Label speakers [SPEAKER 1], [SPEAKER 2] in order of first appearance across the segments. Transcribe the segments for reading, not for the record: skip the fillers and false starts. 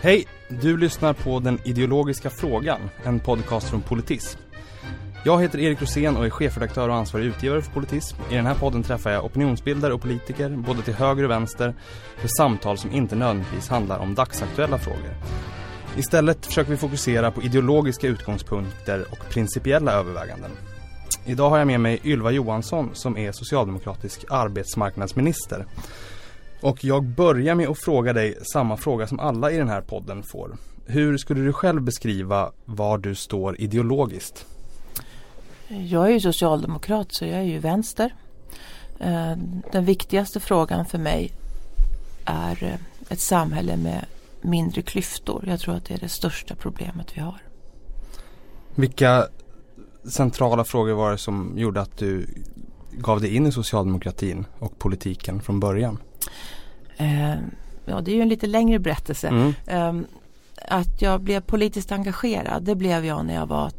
[SPEAKER 1] Hej, du lyssnar på Den ideologiska frågan, en podcast från Politism. Jag heter Erik Rosén och är chefredaktör och ansvarig utgivare för Politism. I den här podden träffar jag opinionsbildare och politiker, både till höger och vänster, för samtal som inte nödvändigtvis handlar om dagsaktuella frågor. Istället försöker vi fokusera på ideologiska utgångspunkter och principiella överväganden. Idag har jag med mig Ylva Johansson som är socialdemokratisk arbetsmarknadsminister. Och jag börjar med att fråga dig samma fråga som alla i den här podden får. Hur skulle du själv beskriva var du står ideologiskt?
[SPEAKER 2] Jag är ju socialdemokrat, så jag är ju vänster. Den viktigaste frågan för mig är ett samhälle med mindre klyftor. Jag tror att det är det största problemet vi har. Vilka
[SPEAKER 1] centrala frågor var det som gjorde att du gav dig in i socialdemokratin och politiken från början?
[SPEAKER 2] Ja, det är ju en lite längre berättelse. Att jag blev politiskt engagerad, det blev jag när jag var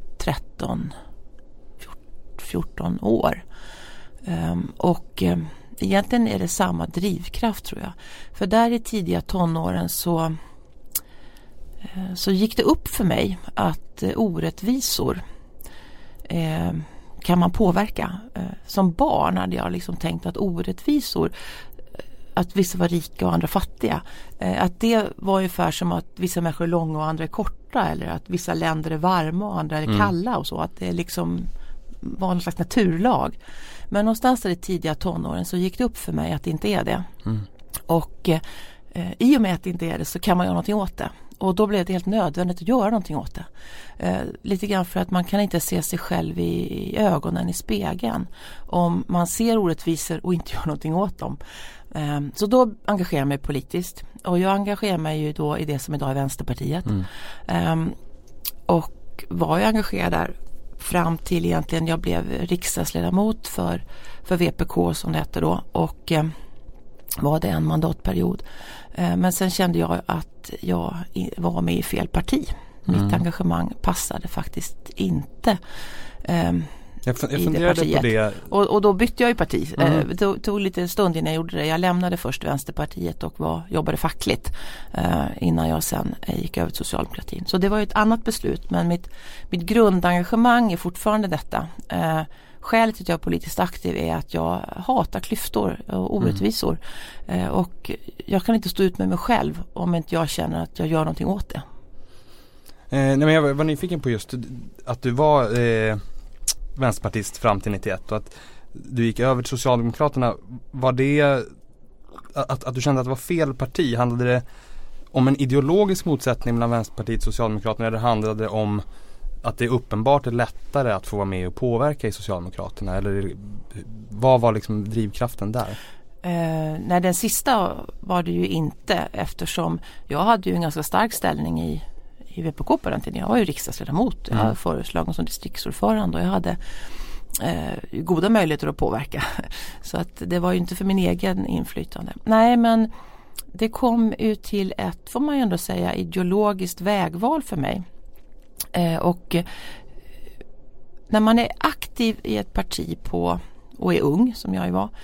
[SPEAKER 2] 14 år. Och egentligen är det samma drivkraft, tror jag. För där i tidiga tonåren så gick det upp för mig att orättvisor kan man påverka. Som barn hade jag liksom tänkt att orättvisor, att vissa var rika och andra fattiga, att det var ungefär som att vissa människor är långa och andra är korta, eller att vissa länder är varma och andra är kalla och så, att det liksom var någon slags naturlag. Men någonstans där i tidiga tonåren så gick det upp för mig att det inte är det. Och i och med att det inte är det så kan man göra någonting åt det. Och då blev det helt nödvändigt att göra någonting åt det. Lite grann för att man kan inte se sig själv i ögonen i spegeln om man ser orättvisor och inte gör någonting åt dem. Så då engagerar jag mig politiskt. Och jag engagerar mig ju då i det som idag är Vänsterpartiet. Och var jag engagerad där fram till egentligen jag blev riksdagsledamot för VPK som det hette då. Och var det en mandatperiod. Men sen kände jag att jag var med i fel parti. Mitt engagemang passade faktiskt inte
[SPEAKER 1] jag funderade på det.
[SPEAKER 2] Och då bytte jag ju parti. Det tog lite stund innan jag gjorde det. Jag lämnade först Vänsterpartiet och jobbade fackligt innan jag sen gick över till socialdemokratin. Så det var ju ett annat beslut, men mitt grundengagemang är fortfarande detta. Skälet till att jag är politiskt aktiv är att jag hatar klyftor och orättvisor. Och jag kan inte stå ut med mig själv om inte jag känner att jag gör någonting åt det.
[SPEAKER 1] Nej, men jag var nyfiken på just att du var vänsterpartist fram till 91 och att du gick över till Socialdemokraterna. Var det att du kände att det var fel parti? Handlade det om en ideologisk motsättning mellan Vänsterpartiet och Socialdemokraterna, eller handlade det om att det uppenbart är lättare att få vara med och påverka i Socialdemokraterna, eller vad var liksom drivkraften där?
[SPEAKER 2] Nej, den sista var det ju inte, eftersom jag hade ju en ganska stark ställning i VPK på den tiden. Jag var ju riksdagsledamot, jag hade föreslagen som distriktsordförande och jag hade goda möjligheter att påverka. Så att det var ju inte för min egen inflytande. Nej, men det kom ut till ett, får man ju ändå säga, ideologiskt vägval för mig. Och när man är aktiv i ett parti och är ung, som jag ju var,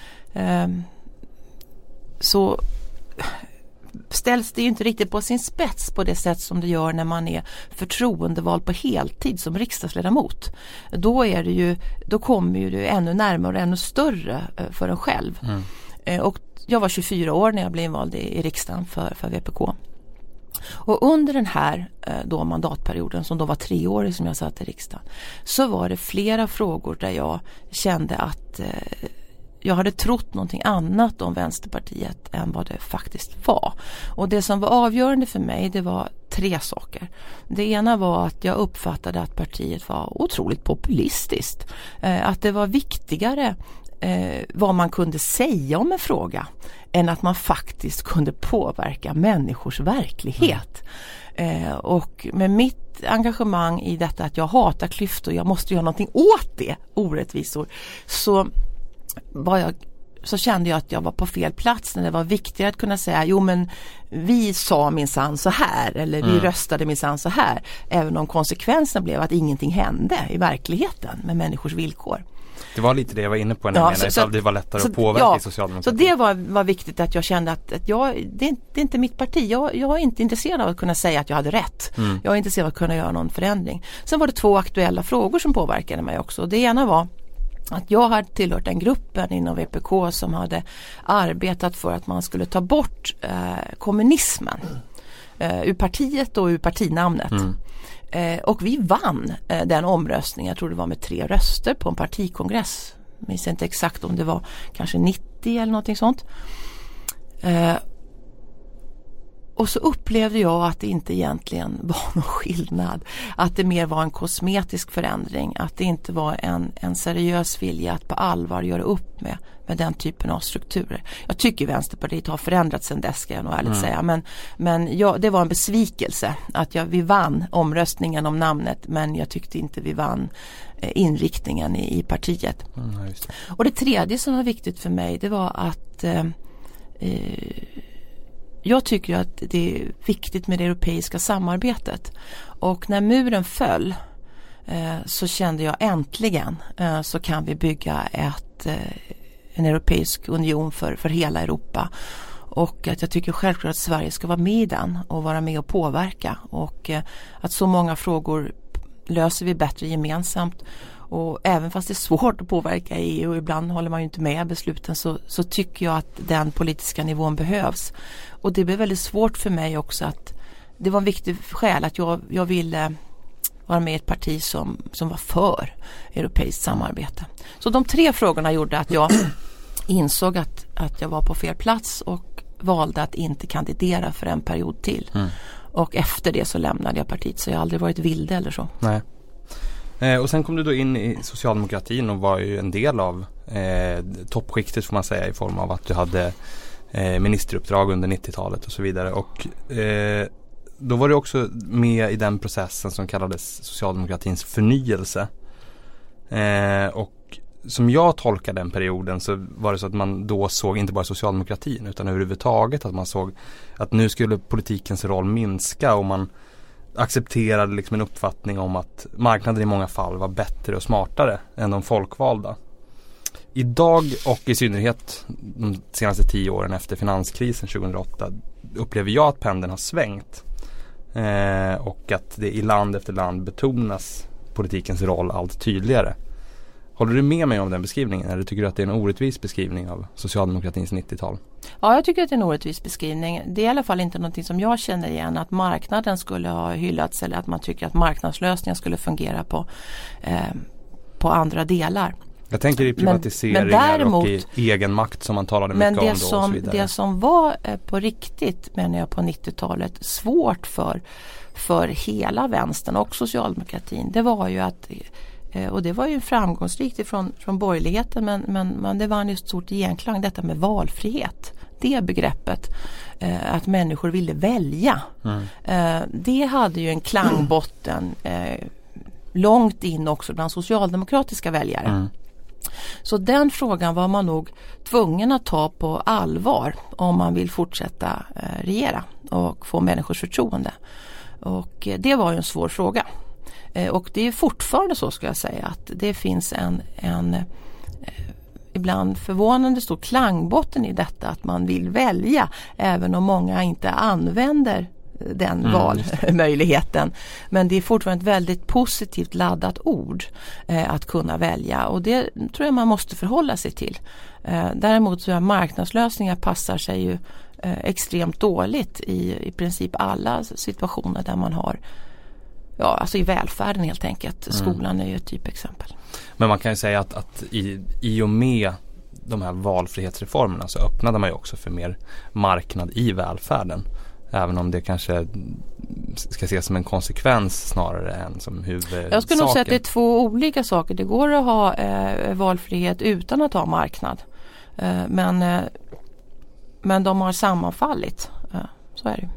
[SPEAKER 2] så ställs det ju inte riktigt på sin spets på det sätt som det gör när man är förtroendevald på heltid som riksdagsledamot. Då kommer ju det ännu närmare och ännu större för en själv. Och jag var 24 år när jag blev invald i riksdagen för VPK. Och under den här då mandatperioden, som då var 3 år som jag satt i riksdagen, så var det flera frågor där jag kände att jag hade trott någonting annat om Vänsterpartiet än vad det faktiskt var. Och det som var avgörande för mig, det var 3 saker. Det ena var att jag uppfattade att partiet var otroligt populistiskt. Att det var viktigare vad man kunde säga om en fråga än att man faktiskt kunde påverka människors verklighet. Och med mitt engagemang i detta att jag hatar klyftor, jag måste göra någonting åt det, orättvisor, så var jag så kände jag att jag var på fel plats när det var viktigare att kunna säga jo men vi sa minsann så här eller vi röstade minsann så här, även om konsekvensen blev att ingenting hände i verkligheten med människors villkor.
[SPEAKER 1] Det var lite det jag var inne på när jag menade ifall det var lättare att påverka i socialdemokratin.
[SPEAKER 2] Så det var viktigt att jag kände att det är inte mitt parti. Jag är inte intresserad av att kunna säga att jag hade rätt. Jag är intresserad av att kunna göra någon förändring. Sen var det 2 aktuella frågor som påverkade mig också. Det ena var att jag hade tillhört den gruppen inom VPK som hade arbetat för att man skulle ta bort kommunismen ur partiet och ur partinamnet. Och vi vann den omröstningen, jag tror det var med 3 röster på en partikongress. Jag minns inte exakt om det var kanske 90 eller någonting sånt. Och så upplevde jag att det inte egentligen var någon skillnad. Att det mer var en kosmetisk förändring. Att det inte var en seriös vilja att på allvar göra upp med den typen av strukturer. Jag tycker Vänsterpartiet har förändrats sedan dess, ska jag nog ärligt säga. Men det var en besvikelse att vi vann omröstningen om namnet, men jag tyckte inte vi vann inriktningen i partiet.
[SPEAKER 1] Just det.
[SPEAKER 2] Och det tredje som var viktigt för mig, det var att jag tycker att det är viktigt med det europeiska samarbetet. Och när muren föll så kände jag äntligen så kan vi bygga en europeisk union för hela Europa. Och att jag tycker självklart att Sverige ska vara med i den och vara med och påverka. Och att så många frågor löser vi bättre gemensamt. Och även fast det är svårt att påverka EU och ibland håller man ju inte med besluten, så tycker jag att den politiska nivån behövs. Och det blev väldigt svårt för mig också att det var en viktig skäl att jag ville vara med i ett parti som var för europeiskt samarbete. Så de 3 frågorna gjorde att jag insåg att jag var på fel plats och valde att inte kandidera för en period till. Och efter det så lämnade jag partiet, så jag har aldrig varit vilde eller så.
[SPEAKER 1] Nej. Och sen kom du då in i socialdemokratin och var ju en del av toppskiktet, får man säga, i form av att du hade ministeruppdrag under 90-talet och så vidare. Och då var du också med i den processen som kallades socialdemokratins förnyelse. Och som jag tolkar den perioden så var det så att man då såg inte bara socialdemokratin utan överhuvudtaget att man såg att nu skulle politikens roll minska och man accepterade liksom en uppfattning om att marknaden i många fall var bättre och smartare än de folkvalda. Idag och i synnerhet de senaste 10 åren efter finanskrisen 2008 upplever jag att pendeln har svängt och att det i land efter land betonas politikens roll allt tydligare. Håller du med mig om den beskrivningen eller tycker du att det är en orättvis beskrivning av socialdemokratins 90-tal?
[SPEAKER 2] Ja, jag tycker att det är en orättvis beskrivning. Det är i alla fall inte någonting som jag känner igen, att marknaden skulle ha hyllats eller att man tycker att marknadslösningen skulle fungera på andra delar.
[SPEAKER 1] Jag tänker i privatiseringar men däremot, och i egen makt som man talade mycket om då och så vidare. Men det som var på riktigt, menar jag, på 90-talet svårt för hela vänstern och socialdemokratin, det var ju att, och det var ju framgångsrikt från borgerligheten, men det var en stort genklang, detta med valfrihet. Det begreppet, att människor ville välja, det hade ju en klangbotten långt in också bland socialdemokratiska väljare. Så den frågan var man nog tvungen att ta på allvar om man vill fortsätta regera och få människors förtroende. Och det var ju en svår fråga. Och det är fortfarande så, ska jag säga, att det finns en ibland förvånande stor klangbotten i detta, att man vill välja även om många inte använder den valmöjligheten. Men det är fortfarande ett väldigt positivt laddat ord att kunna välja, och det tror jag man måste förhålla sig till. Däremot så är marknadslösningar passar sig ju extremt dåligt i princip alla situationer där man har, ja, alltså i välfärden helt enkelt. Skolan är ju ett typexempel. Men man kan ju säga att i och med de här valfrihetsreformerna så öppnade man ju också för mer marknad i välfärden. Även om det kanske ska ses som en konsekvens snarare än som huvudsaken. Jag skulle nog säga att det är 2 olika saker. Det går att ha valfrihet utan att ha marknad. Men de har sammanfallit. Så är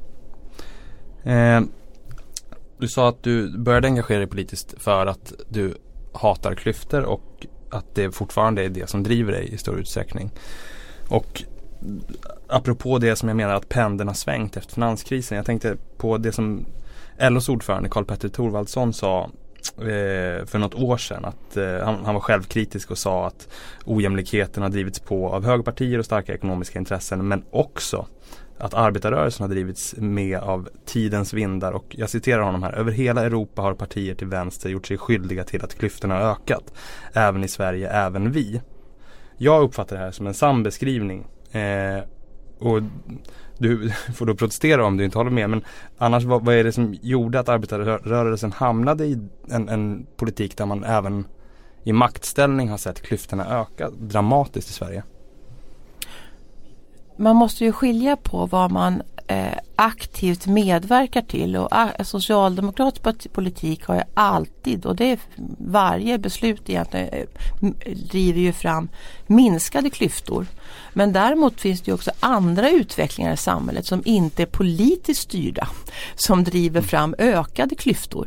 [SPEAKER 1] det. Du sa att du började engagera dig politiskt för att du hatar klyftor och att det fortfarande är det som driver dig i stor utsträckning. Och apropå det som jag menar att pendeln har svängt efter finanskrisen. Jag tänkte på det som LOs ordförande Karl-Petter Thorwaldsson sa för något år sedan. Att han var självkritisk och sa att ojämlikheten har drivits på av högerpartier och starka ekonomiska intressen, men också att arbetarrörelsen har drivits med av tidens vindar. Och jag citerar honom här: över hela Europa har partier till vänster gjort sig skyldiga till att klyftorna har ökat. Även i Sverige, även vi. Jag uppfattar det här som en sann beskrivning. Och du får då protestera om du inte håller med. Men annars, vad är det som gjorde att arbetarrörelsen hamnade i en politik där man även i maktställning har sett klyftorna öka dramatiskt i Sverige?
[SPEAKER 2] Man måste ju skilja på vad man aktivt medverkar till, och socialdemokratisk politik har ju alltid, och det är varje beslut egentligen, driver ju fram minskade klyftor. Men däremot finns det ju också andra utvecklingar i samhället som inte är politiskt styrda, som driver fram ökade klyftor.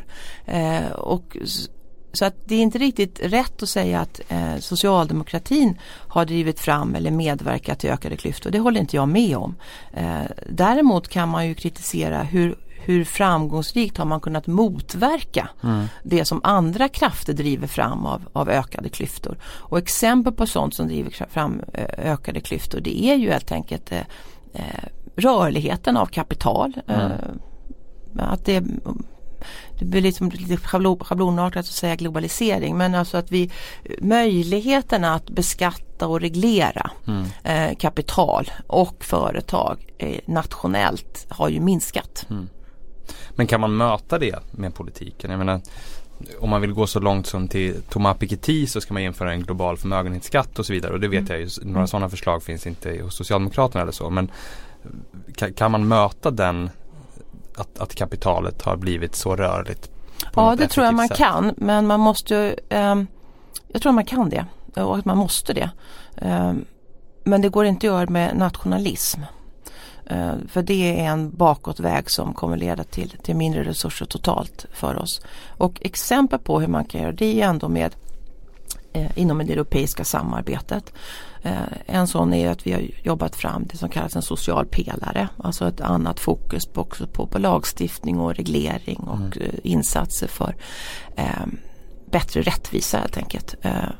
[SPEAKER 2] Så att det är inte riktigt rätt att säga att socialdemokratin har drivit fram eller medverkat till ökade klyftor. Det håller inte jag med om. Däremot kan man ju kritisera hur framgångsrikt har man kunnat motverka det som andra krafter driver fram av ökade klyftor. Och exempel på sånt som driver fram ökade klyftor, det är ju helt enkelt rörligheten av kapital. Att det blir liksom lite schablonartat att säga globalisering, men alltså att möjligheten att beskatta och reglera kapital och företag nationellt har ju minskat.
[SPEAKER 1] Men kan man möta det med politiken? Jag menar, om man vill gå så långt som till Thomas Piketty så ska man införa en global förmögenhetsskatt och så vidare, och det vet jag ju, några sådana förslag finns inte hos Socialdemokraterna eller så, men kan man möta den att kapitalet har blivit så rörligt?
[SPEAKER 2] Ja, det tror jag man kan, men man måste jag tror man kan det, och att man måste det. Men det går inte att göra med nationalism. För det är en bakåtväg som kommer leda till mindre resurser totalt för oss. Och exempel på hur man kan göra det är ändå med inom det europeiska samarbetet. En sån är att vi har jobbat fram det som kallas en social pelare, alltså ett annat fokus på lagstiftning och reglering och insatser för bättre rättvisa helt enkelt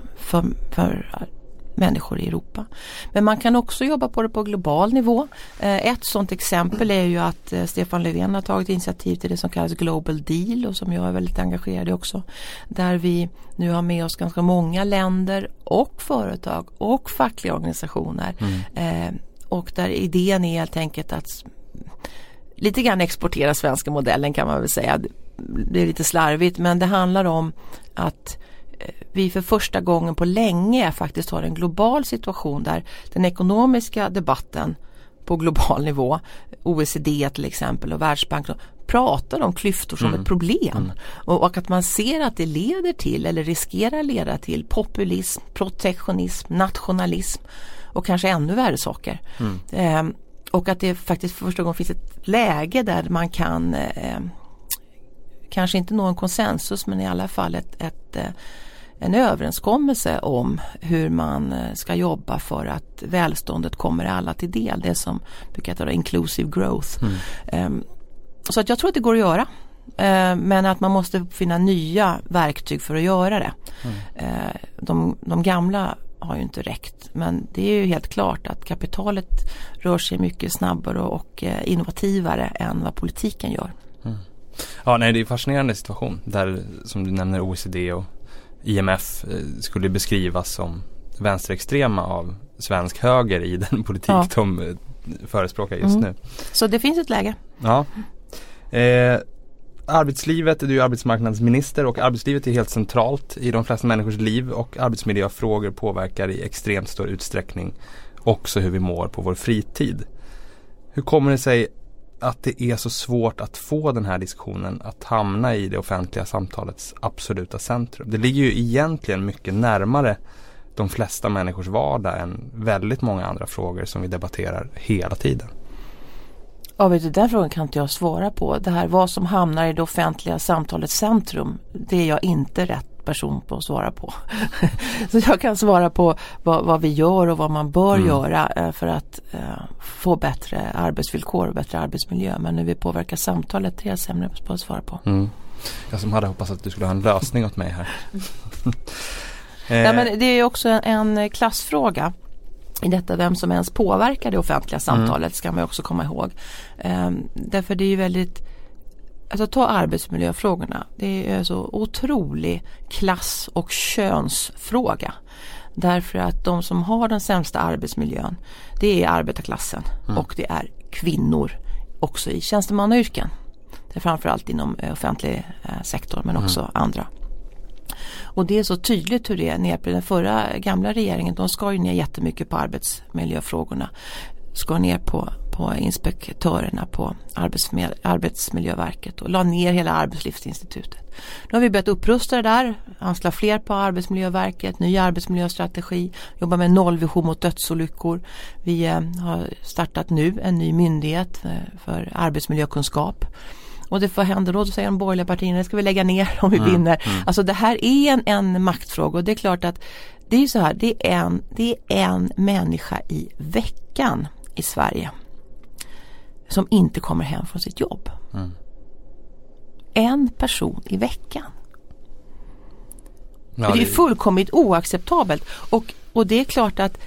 [SPEAKER 2] för människor i Europa. Men man kan också jobba på det på global nivå. Ett sådant exempel är ju att Stefan Löfven har tagit initiativ till det som kallas Global Deal, och som jag är väldigt engagerad i också. Där vi nu har med oss ganska många länder och företag och fackliga organisationer. Och där idén är helt enkelt att lite grann exportera svenska modellen, kan man väl säga. Det är lite slarvigt, men det handlar om att vi för första gången på länge faktiskt har en global situation där den ekonomiska debatten på global nivå, OECD till exempel och Världsbanken, pratar om klyftor som ett problem. Och att man ser att det leder till eller riskerar leda till populism, protektionism, nationalism och kanske ännu värre saker. Och att det faktiskt för första gången finns ett läge där man kan kanske inte nå en konsensus, men i alla fall en överenskommelse om hur man ska jobba för att välståndet kommer alla till del. Det som brukar heta inclusive growth. Så att jag tror att det går att göra. Men att man måste finna nya verktyg för att göra det. De gamla har ju inte räckt. Men det är ju helt klart att kapitalet rör sig mycket snabbare och innovativare än vad politiken gör.
[SPEAKER 1] Ja, nej, det är en fascinerande situation där, som du nämner, OECD och IMF skulle beskrivas som vänsterextrema av svensk höger i den politik de förespråkar just nu.
[SPEAKER 2] Så det finns ett läge.
[SPEAKER 1] Ja. Arbetslivet, du är arbetsmarknadsminister, och arbetslivet är helt centralt i de flesta människors liv, och arbetsmiljöfrågor påverkar i extremt stor utsträckning också hur vi mår på vår fritid. Hur kommer det sig att det är så svårt att få den här diskussionen att hamna i det offentliga samtalets absoluta centrum? Det ligger ju egentligen mycket närmare de flesta människors vardag än väldigt många andra frågor som vi debatterar hela tiden.
[SPEAKER 2] Ja, vet du, den frågan kan inte jag svara på. Det här, vad som hamnar i det offentliga samtalets centrum, det är jag inte rätt person på att svara på. Så jag kan svara på vad vi gör och vad man bör göra för att få bättre arbetsvillkor och bättre arbetsmiljö. Men när vi påverkar samtalet, det är jag sämre på att svara på.
[SPEAKER 1] Jag som hade hoppats att du skulle ha en lösning åt mig här.
[SPEAKER 2] Ja, men det är också en klassfråga. I detta vem som ens påverkar det offentliga samtalet ska man också komma ihåg. Därför det är ju väldigt, alltså ta arbetsmiljöfrågorna, det är så otrolig klass- och könsfråga. Därför att de som har den sämsta arbetsmiljön, det är arbetarklassen och det är kvinnor också i tjänstemannayrken. Det är framförallt inom offentlig sektor men också andra. Och det är så tydligt hur det är ner på den förra gamla regeringen. De skar ju ner jättemycket på arbetsmiljöfrågorna. Skar ner på inspektörerna på Arbetsmiljöverket och la ner hela Arbetslivsinstitutet. Nu har vi börjat upprusta det där, anslå fler på Arbetsmiljöverket, ny arbetsmiljöstrategi, jobba med nollvision mot dödsolyckor. Vi har startat nu en ny myndighet för arbetsmiljökunskap. Och det får hända då säger de borgerliga partierna, det ska vi lägga ner om vi vinner. Alltså det här är en maktfråga och det är klart att det är så här, det är en människa i veckan i Sverige som inte kommer hem från sitt jobb. En person i veckan. Ja, det är fullkomligt oacceptabelt och det är klart att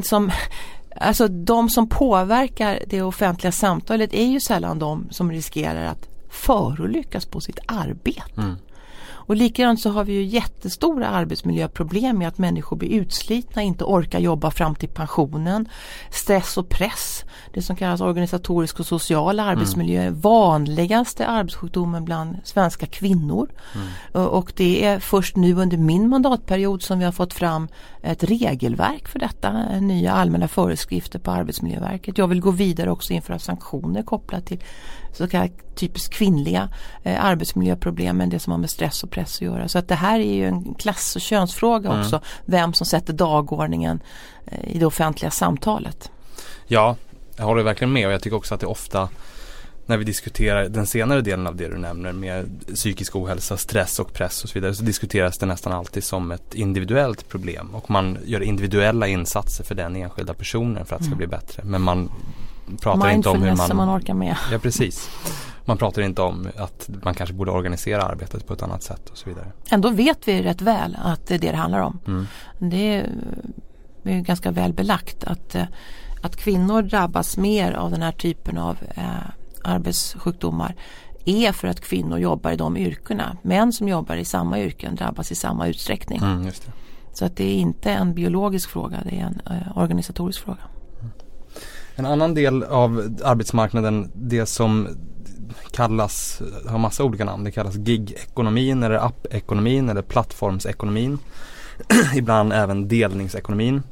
[SPEAKER 2] de som påverkar det offentliga samtalet är ju sällan de som riskerar att förolyckas på sitt arbete. Och likadant så har vi ju jättestora arbetsmiljöproblem med att människor blir utslitna, inte orkar jobba fram till pensionen, stress och press, det som kallas organisatorisk och social arbetsmiljö är vanligaste arbetssjukdomen bland svenska kvinnor. Och det är först nu under min mandatperiod som vi har fått fram ett regelverk för detta, nya allmänna föreskrifter på Arbetsmiljöverket. Jag vill gå vidare också införa sanktioner kopplat till så kallade typiskt kvinnliga arbetsmiljöproblem än det som har med stress och press att göra. Så att det här är ju en klass- och könsfråga också, vem som sätter dagordningen i det offentliga samtalet.
[SPEAKER 1] Ja, jag håller verkligen med och jag tycker också att det ofta när vi diskuterar den senare delen av det du nämner med psykisk ohälsa, stress och press och så vidare så diskuteras det nästan alltid som ett individuellt problem och man gör individuella insatser för den enskilda personen för att det ska bli bättre. Men man pratar inte om hur
[SPEAKER 2] man orkar med.
[SPEAKER 1] Ja, precis. Man pratar inte om att man kanske borde organisera arbetet på ett annat sätt och så vidare.
[SPEAKER 2] Ändå vet vi rätt väl att det är det handlar om. Det är ganska väl belagt att kvinnor drabbas mer av den här typen av arbetssjukdomar är för att kvinnor jobbar i de yrkena. Män som jobbar i samma yrken drabbas i samma utsträckning.
[SPEAKER 1] Just det. Så
[SPEAKER 2] att det är inte en biologisk fråga, det är en organisatorisk fråga.
[SPEAKER 1] En annan del av arbetsmarknaden, det som kallas, har massa olika namn, det kallas gig-ekonomin eller app-ekonomin eller plattformsekonomin. Ibland även delningsekonomin.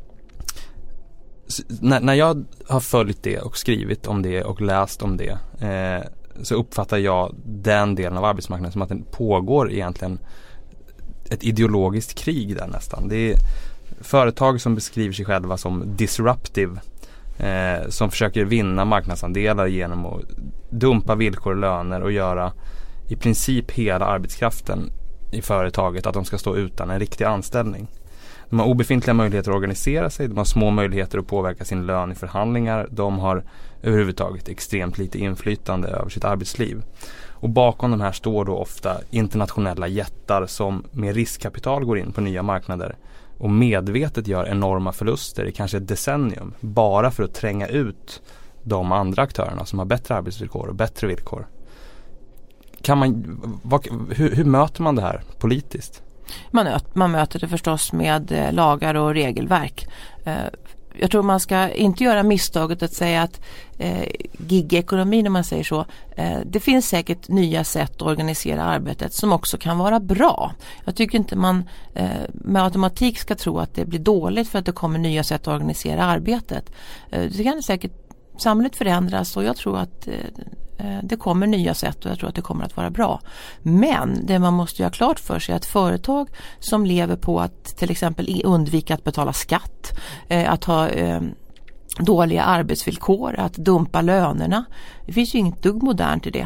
[SPEAKER 1] När jag har följt det och skrivit om det och läst om det så uppfattar jag den delen av arbetsmarknaden som att det pågår egentligen ett ideologiskt krig där nästan. Det är företag som beskriver sig själva som disruptive som försöker vinna marknadsandelar genom att dumpa villkor och löner och göra i princip hela arbetskraften i företaget att de ska stå utan en riktig anställning. De har obefintliga möjligheter att organisera sig, de har små möjligheter att påverka sin lön i förhandlingar, de har överhuvudtaget extremt lite inflytande över sitt arbetsliv. Och bakom de här står då ofta internationella jättar som med riskkapital går in på nya marknader och medvetet gör enorma förluster i kanske ett decennium bara för att tränga ut de andra aktörerna som har bättre arbetsvillkor och bättre villkor. Hur möter man det här politiskt?
[SPEAKER 2] Man möter det förstås med lagar och regelverk. Jag tror man ska inte göra misstaget att säga att gig-ekonomi, när man säger så, det finns säkert nya sätt att organisera arbetet som också kan vara bra. Jag tycker inte man med automatik ska tro att det blir dåligt för att det kommer nya sätt att organisera arbetet. Det kan säkert samhället förändras och jag tror att det kommer nya sätt och jag tror att det kommer att vara bra. Men det man måste göra klart för sig är att företag som lever på att till exempel undvika att betala skatt, att ha dåliga arbetsvillkor, att dumpa lönerna. Det finns ju inget dugg modernt i det.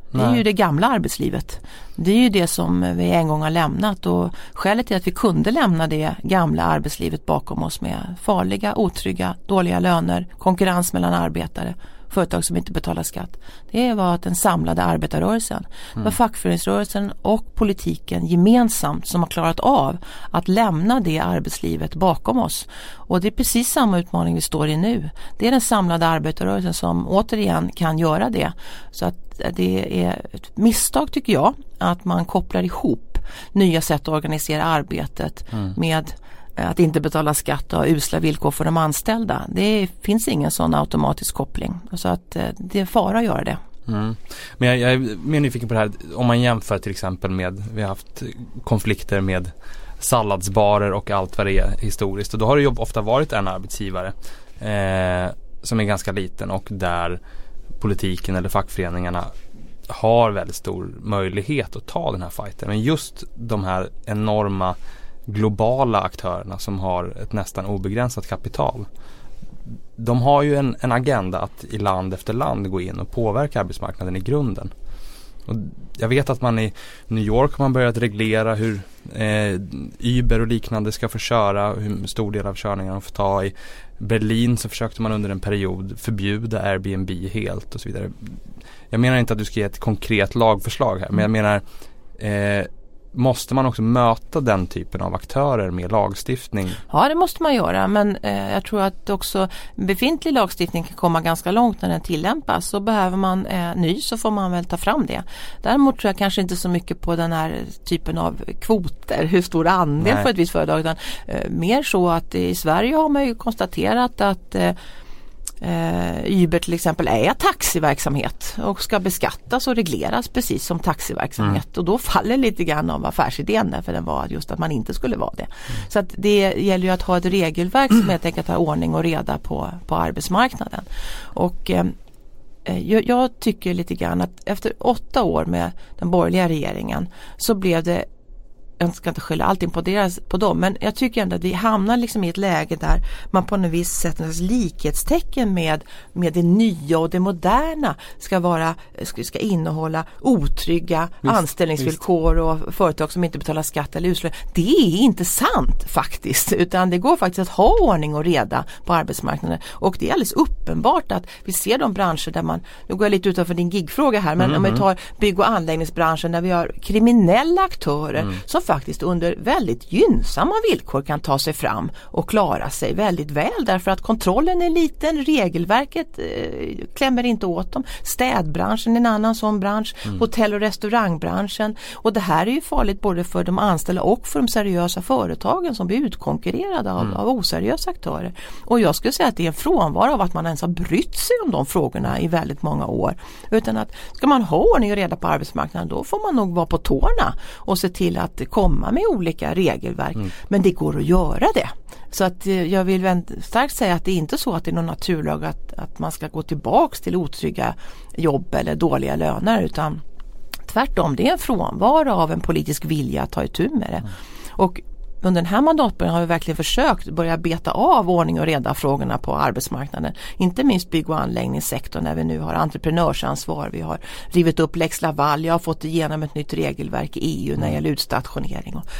[SPEAKER 2] Det är ju det gamla arbetslivet. Det är ju det som vi en gång har lämnat, och skälet till att vi kunde lämna det gamla arbetslivet bakom oss med farliga, otrygga, dåliga löner, konkurrens mellan arbetare, företag som inte betalar skatt. Det var att den samlade arbetarrörelsen, var fackföreningsrörelsen och politiken gemensamt som har klarat av att lämna det arbetslivet bakom oss. Och det är precis samma utmaning vi står i nu. Det är den samlade arbetarrörelsen som återigen kan göra det. Så att det är ett misstag, tycker jag, att man kopplar ihop nya sätt att organisera arbetet med att inte betala skatt och ha usla villkor för de anställda. Det finns ingen sån automatisk koppling. Så att det är fara att göra det.
[SPEAKER 1] Men jag är mer nyfiken på det här. Om man jämför till exempel med, vi har haft konflikter med salladsbarer och allt vad det är historiskt. Och då har det ju ofta varit en arbetsgivare som är ganska liten, och där politiken eller fackföreningarna har väldigt stor möjlighet att ta den här fighten. Men just de här enorma globala aktörerna som har ett nästan obegränsat kapital, de har ju en agenda att i land efter land gå in och påverka arbetsmarknaden i grunden. Och jag vet att man i New York har man börjat reglera hur Uber och liknande ska få köra, hur stor del av körningarna de får ta. I Berlin så försökte man under en period förbjuda Airbnb helt och så vidare. Jag menar inte att du ska ge ett konkret lagförslag här, men jag menar måste man också möta den typen av aktörer med lagstiftning?
[SPEAKER 2] Ja, det måste man göra, men jag tror att också befintlig lagstiftning kan komma ganska långt när den tillämpas. Så behöver man ny, så får man väl ta fram det. Däremot tror jag kanske inte så mycket på den här typen av kvoter, hur stor andel för ett visst företag, utan mer så att i Sverige har man ju konstaterat att Uber till exempel är taxiverksamhet och ska beskattas och regleras precis som taxiverksamhet, och då faller lite grann av affärsidén där, för den var just att man inte skulle vara det. Så att det gäller ju att ha ett regelverk som helt enkelt har ordning och reda på arbetsmarknaden. Och jag tycker lite grann att efter 8 år med den borgerliga regeringen så blev det, jag ska inte skylla allting på dem, men jag tycker ändå att vi hamnar liksom i ett läge där man på något vis sätter en likhetstecken med det nya och det moderna ska innehålla otrygga anställningsvillkor och företag som inte betalar skatt eller uslöner. Det är inte sant faktiskt, utan det går faktiskt att ha ordning och reda på arbetsmarknaden, och det är alldeles uppenbart att vi ser de branscher där man, nu går jag lite utanför din gigfråga här, men om vi tar bygg- och anläggningsbranschen där vi har kriminella aktörer som faktiskt under väldigt gynnsamma villkor kan ta sig fram och klara sig väldigt väl, därför att kontrollen är liten, regelverket klämmer inte åt dem. Städbranschen är en annan sån bransch, hotell- och restaurangbranschen, och det här är ju farligt både för de anställda och för de seriösa företagen som blir utkonkurrerade av oseriösa aktörer. Och jag skulle säga att det är en frånvaro av att man ens har brytt sig om de frågorna i väldigt många år, utan att ska man ha ordning och reda på arbetsmarknaden, då får man nog vara på tårna och se till att komma med olika regelverk. Men det går att göra det. Så att jag vill starkt säga att det är inte så att det är någon naturlag att man ska gå tillbaks till otrygga jobb eller dåliga löner, utan tvärtom, det är en frånvaro av en politisk vilja att ta itu med det. Och under den här mandatperioden har vi verkligen försökt börja beta av ordning och reda frågorna på arbetsmarknaden. Inte minst bygg- och anläggningssektorn, där vi nu har entreprenörsansvar. Vi har rivit upp Lex Laval. Jag har fått igenom ett nytt regelverk i EU när det gäller utstationering och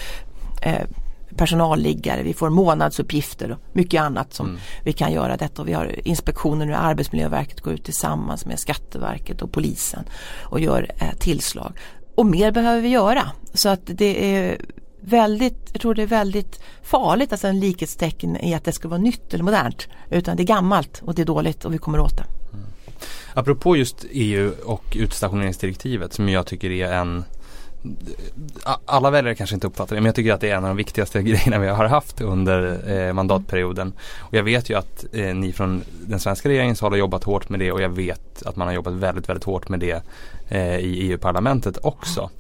[SPEAKER 2] personalliggare. Vi får månadsuppgifter och mycket annat som vi kan göra detta. Och vi har inspektioner nu. Arbetsmiljöverket går ut tillsammans med Skatteverket och polisen och gör tillslag. Och mer behöver vi göra. Så att det är jag tror det är väldigt farligt att en likhetstecken i att det ska vara nytt eller modernt, utan det är gammalt och det är dåligt och vi kommer åt det.
[SPEAKER 1] Apropå just EU och utstationeringsdirektivet, som jag tycker är alla väljare kanske inte uppfattar det, men jag tycker att det är en av de viktigaste grejerna vi har haft under mandatperioden. Och jag vet ju att ni från den svenska regeringen har jobbat hårt med det, och jag vet att man har jobbat väldigt, väldigt hårt med det i EU-parlamentet också.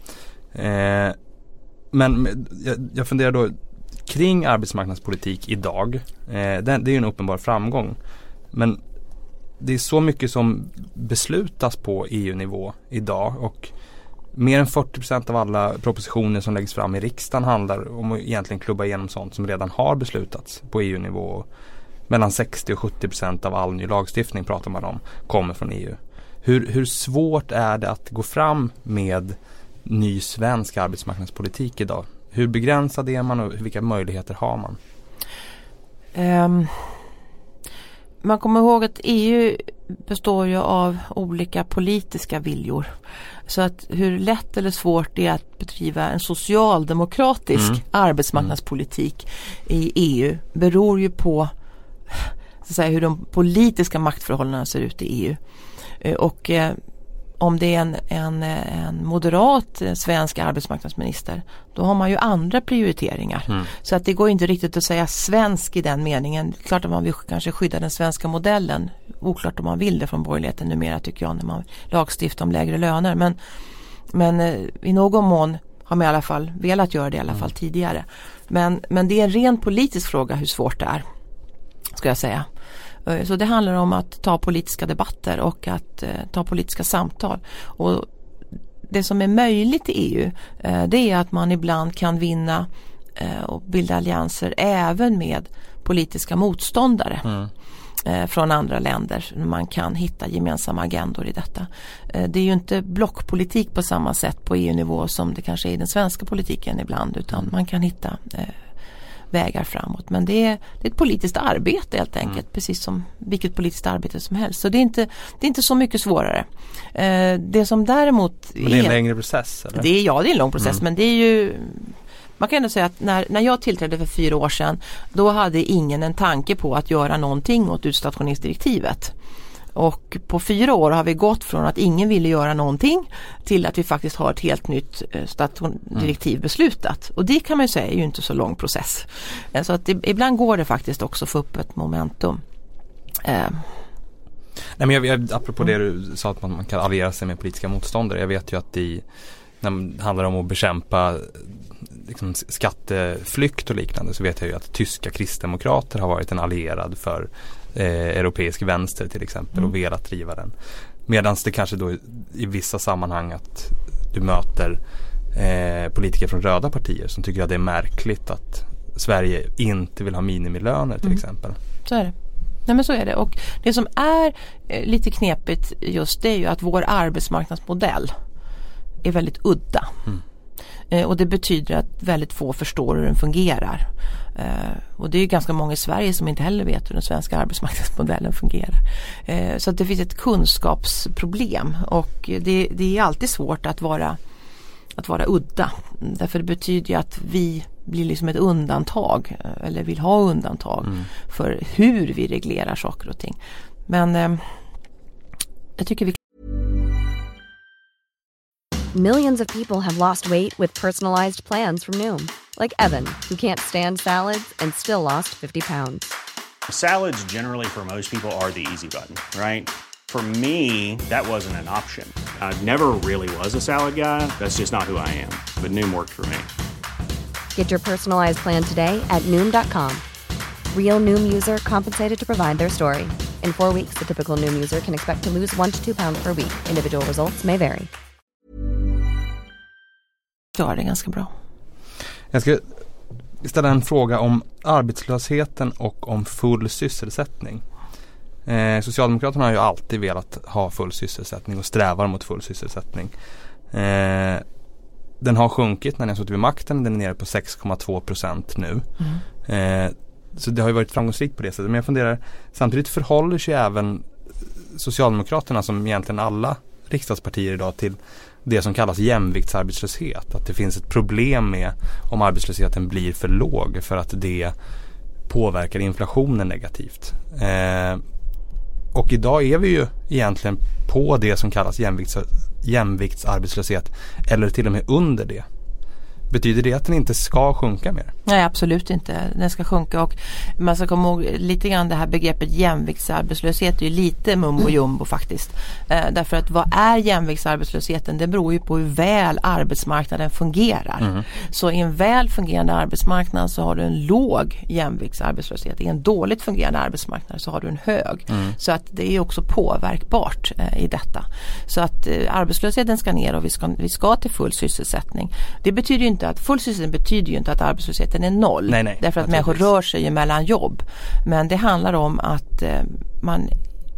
[SPEAKER 1] Men jag funderar då kring arbetsmarknadspolitik idag. Det är ju en uppenbar framgång. Men det är så mycket som beslutas på EU-nivå idag, och mer än 40% av alla propositioner som läggs fram i riksdagen handlar om att egentligen klubba igenom sånt som redan har beslutats på EU-nivå. Mellan 60 och 70% av all ny lagstiftning pratar man om kommer från EU. Hur svårt är det att gå fram med ny svensk arbetsmarknadspolitik idag? Hur begränsad är man och vilka möjligheter har man?
[SPEAKER 2] Man kommer ihåg att EU består ju av olika politiska viljor. Så att hur lätt eller svårt det är att bedriva en socialdemokratisk arbetsmarknadspolitik i EU beror ju på så att säga, hur de politiska maktförhållandena ser ut i EU. Och om det är en moderat svensk arbetsmarknadsminister, då har man ju andra prioriteringar. Så att det går inte riktigt att säga svensk i den meningen. Klart att man vill kanske skydda den svenska modellen. Oklart om man vill det från borgerligheten numera, tycker jag, när man lagstiftar om lägre löner. Men i någon mån har man i alla fall velat göra det i alla fall tidigare. Men det är en ren politisk fråga hur svårt det är, ska jag säga. Så det handlar om att ta politiska debatter och att ta politiska samtal. Och det som är möjligt i EU, det är att man ibland kan vinna och bilda allianser även med politiska motståndare från andra länder. Man kan hitta gemensamma agendor i detta. Det är ju inte blockpolitik på samma sätt på EU-nivå som det kanske är i den svenska politiken ibland, utan man kan hitta vägar framåt. Men det är ett politiskt arbete helt enkelt, precis som vilket politiskt arbete som helst. Så det är inte så mycket svårare. Det som däremot
[SPEAKER 1] men det är en längre process, eller?
[SPEAKER 2] Det är en lång process, men det är ju, man kan ändå säga att när jag tillträdde för 4 år sedan, då hade ingen en tanke på att göra någonting åt utstationeringsdirektivet. Och på 4 år har vi gått från att ingen ville göra någonting till att vi faktiskt har ett helt nytt direktiv beslutat. Och det kan man ju säga är ju inte så lång process. Så att ibland går det faktiskt också att få upp ett momentum.
[SPEAKER 1] Nej, men apropå det du sa att man kan alliera sig med politiska motståndare. Jag vet ju att när det handlar om att bekämpa liksom skatteflykt och liknande, så vet jag ju att tyska kristdemokrater har varit en allierad för europeisk vänster till exempel och velat driva den. Medan det kanske då i vissa sammanhang att du möter politiker från röda partier som tycker att det är märkligt att Sverige inte vill ha minimilöner till exempel. Så är det.
[SPEAKER 2] Nej, men så är det. Och det som är lite knepigt just det är ju att vår arbetsmarknadsmodell är väldigt udda. Och det betyder att väldigt få förstår hur den fungerar. Och det är ju ganska många i Sverige som inte heller vet hur den svenska arbetsmarknadsmodellen fungerar. Så att det finns ett kunskapsproblem, och det är alltid svårt att vara udda. Därför det betyder ju att vi blir liksom ett undantag, eller vill ha undantag för hur vi reglerar saker och ting. Men jag tycker vi...
[SPEAKER 3] Millions of people have lost weight with personalized plans from Noom. Like Evan, who can't stand salads and still lost 50 pounds.
[SPEAKER 4] Salads generally for most people are the easy button, right? For me, that wasn't an option. I never really was a salad guy. That's just not who I am. But Noom worked for me.
[SPEAKER 3] Get your personalized plan today at Noom.com. Real Noom user compensated to provide their story. In 4 weeks, the typical Noom user can expect to lose 1 to 2 pounds per week. Individual results may vary.
[SPEAKER 2] Ja, det är ganska bra.
[SPEAKER 1] Jag ska ställa en fråga om arbetslösheten och om full sysselsättning. Socialdemokraterna har ju alltid velat ha full sysselsättning och strävar mot full sysselsättning. Den har sjunkit när ni har suttit vid makten. Den är nere på 6,2% nu. Så det har ju varit framgångsrikt på det sättet. Men jag funderar, samtidigt förhåller sig även Socialdemokraterna, som egentligen alla riksdagspartier idag, till det som kallas jämviktsarbetslöshet. Att det finns ett problem med om arbetslösheten blir för låg, för att det påverkar inflationen negativt. Och idag är vi ju egentligen på det som kallas jämviktsarbetslöshet, eller till och med under det. Betyder det att den inte ska sjunka mer?
[SPEAKER 2] Nej, absolut inte. Den ska sjunka, och man ska komma ihåg lite grann det här begreppet jämviktsarbetslöshet är ju lite mumbo jumbo faktiskt. Därför att vad är jämviktsarbetslösheten? Det beror ju på hur väl arbetsmarknaden fungerar. Så i en väl fungerande arbetsmarknad så har du en låg jämviktsarbetslöshet. I en dåligt fungerande arbetsmarknad så har du en hög. Så att det är också påverkbart i detta. Så att arbetslösheten ska ner och vi ska till full sysselsättning. Det betyder ju inte att full sysselsättning betyder ju inte att arbetslösheten är noll.
[SPEAKER 1] Nej,
[SPEAKER 2] därför att människor rör sig ju mellan jobb. Men det handlar om att man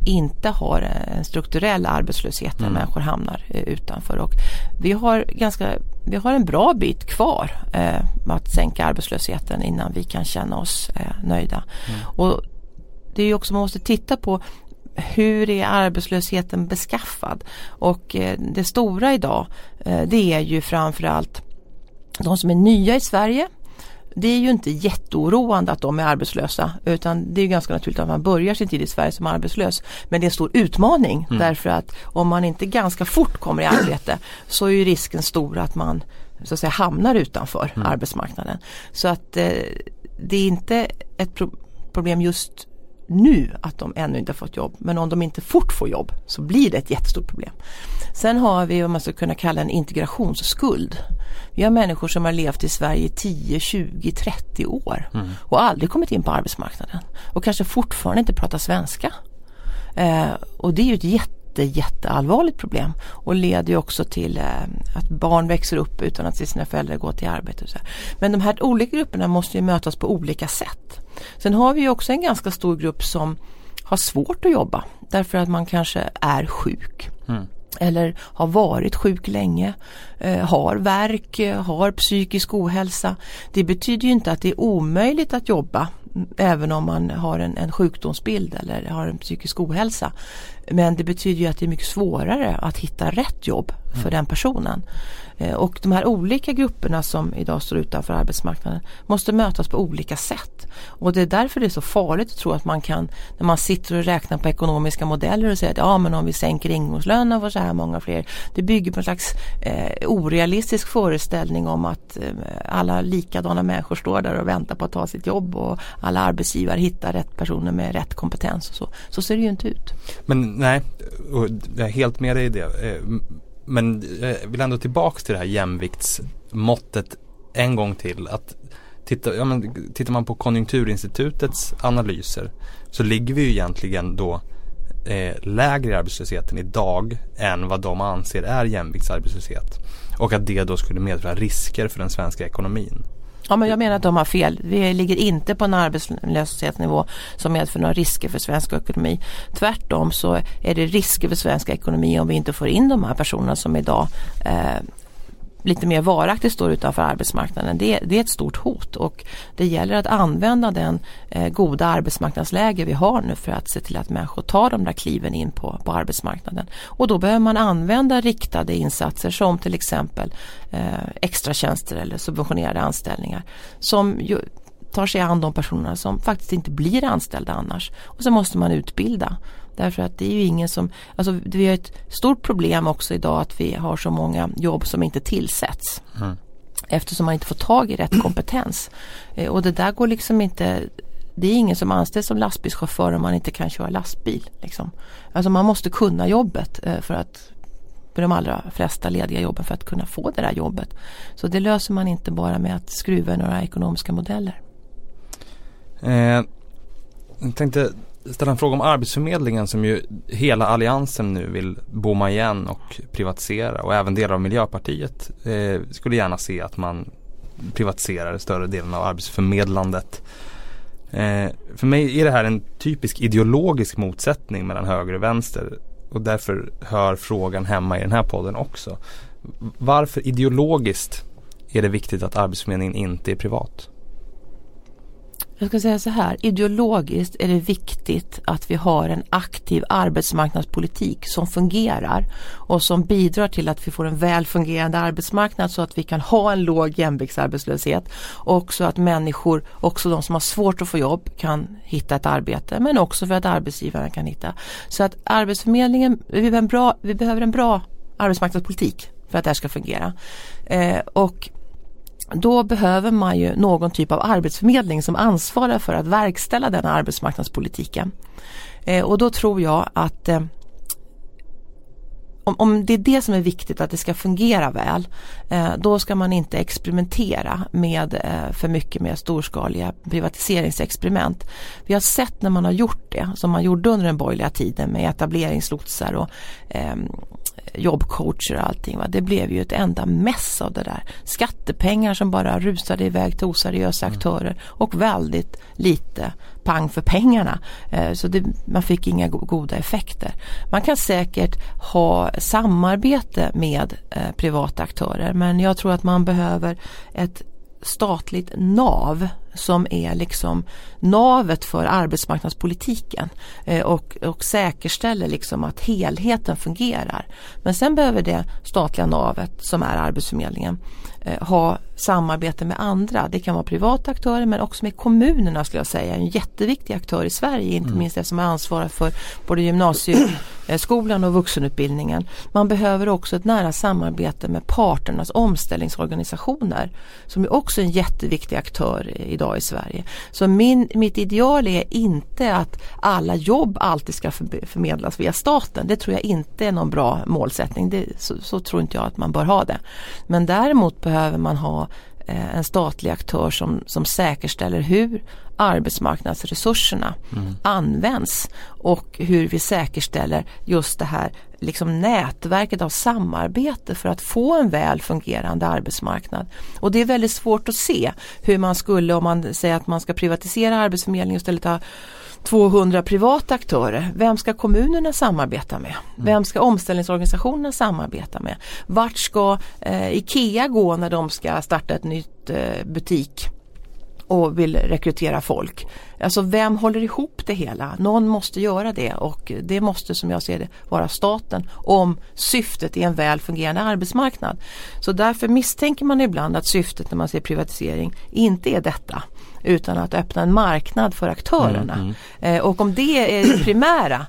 [SPEAKER 2] inte har en strukturell arbetslöshet när människor hamnar utanför. Och vi har en bra bit kvar med att sänka arbetslösheten innan vi kan känna oss nöjda. Och det är ju också, man måste titta på hur är arbetslösheten beskaffad. Och det stora idag, det är ju framförallt de som är nya i Sverige. Det är ju inte jätteoroande att de är arbetslösa, utan det är ju ganska naturligt att man börjar sin tid i Sverige som arbetslös. Men det är en stor utmaning därför att om man inte ganska fort kommer i arbete så är ju risken stor att man så att säga hamnar utanför arbetsmarknaden. Så att det är inte ett problem just nu att de ännu inte har fått jobb, men om de inte fort får jobb så blir det ett jättestort problem. Sen har vi vad man ska kunna kalla en integrationsskuld. Vi har människor som har levt i Sverige i 10, 20, 30 år och aldrig kommit in på arbetsmarknaden och kanske fortfarande inte pratar svenska. Och det är ju ett jätteallvarligt problem och leder ju också till att barn växer upp utan att se sina föräldrar gå till arbete. Och så här. Men de här olika grupperna måste ju mötas på olika sätt. Sen har vi ju också en ganska stor grupp som har svårt att jobba därför att man kanske är sjuk. Eller har varit sjuk länge, har värk, har psykisk ohälsa. Det betyder ju inte att det är omöjligt att jobba även om man har en sjukdomsbild eller har en psykisk ohälsa. Men det betyder ju att det är mycket svårare att hitta rätt jobb för den personen. Och de här olika grupperna som idag står utanför arbetsmarknaden måste mötas på olika sätt. Och det är därför det är så farligt att tro att man kan, när man sitter och räknar på ekonomiska modeller och säger att ja, men om vi sänker ingångslönen för så här många fler. Det bygger på en slags orealistisk föreställning om att alla likadana människor står där och väntar på att ta sitt jobb och alla arbetsgivare hittar rätt personer med rätt kompetens och så. Så ser det ju inte ut.
[SPEAKER 1] Men nej, jag är helt med dig i det. Men jag vill ändå tillbaka till det här jämviktsmåttet en gång till. Att tittar man på Konjunkturinstitutets analyser så ligger vi ju egentligen då lägre i arbetslösheten idag än vad de anser är jämviktsarbetslöshet. Och att det då skulle medföra risker för den svenska ekonomin.
[SPEAKER 2] Ja, men jag menar att de har fel. Vi ligger inte på en arbetslöshetsnivå som medför några risker för svensk ekonomi. Tvärtom så är det risker för svensk ekonomi om vi inte får in de här personerna som idag lite mer varaktigt står utanför arbetsmarknaden. Det är ett stort hot och det gäller att använda den goda arbetsmarknadsläge vi har nu för att se till att människor tar de där kliven in på arbetsmarknaden. Och då behöver man använda riktade insatser som till exempel extra tjänster eller subventionerade anställningar som ju tar sig an de personerna som faktiskt inte blir anställda annars. Och så måste man utbilda. Därför att det är ju ingen som, alltså vi har ett stort problem också idag att vi har så många jobb som inte tillsätts. Eftersom man inte får tag i rätt kompetens. Och det där går liksom inte, det är ingen som anställs som lastbilschaufför om man inte kan köra lastbil. Liksom. Alltså man måste kunna jobbet för de allra flesta lediga jobben för att kunna få det där jobbet. Så det löser man inte bara med att skruva några ekonomiska modeller.
[SPEAKER 1] Jag tänkte ställa en fråga om Arbetsförmedlingen som ju hela alliansen nu vill bomma igen och privatisera och även delar av Miljöpartiet skulle gärna se att man privatiserar större delen av arbetsförmedlandet. För mig är det här en typisk ideologisk motsättning mellan höger och vänster och därför hör frågan hemma i den här podden också. Varför ideologiskt är det viktigt att Arbetsförmedlingen inte är privat?
[SPEAKER 2] Jag ska säga så här, ideologiskt är det viktigt att vi har en aktiv arbetsmarknadspolitik som fungerar och som bidrar till att vi får en väl fungerande arbetsmarknad så att vi kan ha en låg jämviktsarbetslöshet och så att människor, också de som har svårt att få jobb, kan hitta ett arbete, men också för att arbetsgivarna kan hitta. Så att Arbetsförmedlingen, vi behöver en bra arbetsmarknadspolitik för att det här ska fungera. Och då behöver man ju någon typ av arbetsförmedling som ansvarar för att verkställa den arbetsmarknadspolitiken. Och då tror jag att om det är det som är viktigt, att det ska fungera väl, då ska man inte experimentera med för mycket mer storskaliga privatiseringsexperiment. Vi har sett när man har gjort det, som man gjorde under den borgerliga tiden med etableringslotsar och jobbcoacher och allting. Va? Det blev ju ett enda mess av det där. Skattepengar som bara rusade iväg till oseriösa aktörer och väldigt lite pang för pengarna. Så man fick inga goda effekter. Man kan säkert ha samarbete med privata aktörer, men jag tror att man behöver ett statligt nav som är liksom navet för arbetsmarknadspolitiken och säkerställer liksom att helheten fungerar. Men sen behöver det statliga navet som är Arbetsförmedlingen ha samarbete med andra. Det kan vara privata aktörer men också med kommunerna, skulle jag säga. En jätteviktig aktör i Sverige, inte minst eftersom man ansvarar för både gymnasieskolan och vuxenutbildningen. Man behöver också ett nära samarbete med parternas omställningsorganisationer som är också en jätteviktig aktör idag i Sverige. Så mitt ideal är inte att alla jobb alltid ska förmedlas via staten. Det tror jag inte är någon bra målsättning. Så tror inte jag att man bör ha det. Men däremot behöver man ha en statlig aktör som säkerställer hur arbetsmarknadsresurserna används och hur vi säkerställer just det här liksom nätverket av samarbete för att få en väl fungerande arbetsmarknad. Och det är väldigt svårt att se hur man skulle, om man säger att man ska privatisera Arbetsförmedlingen och istället ha 200 privata aktörer. Vem ska kommunerna samarbeta med? Vem ska omställningsorganisationerna samarbeta med? Vart ska IKEA gå när de ska starta ett nytt butik och vill rekrytera folk? Alltså vem håller ihop det hela? Någon måste göra det och det måste, som jag ser det, vara staten om syftet är en väl fungerande arbetsmarknad. Så därför misstänker man ibland att syftet när man ser privatisering inte är detta, utan att öppna en marknad för aktörerna. Och om det är det primära,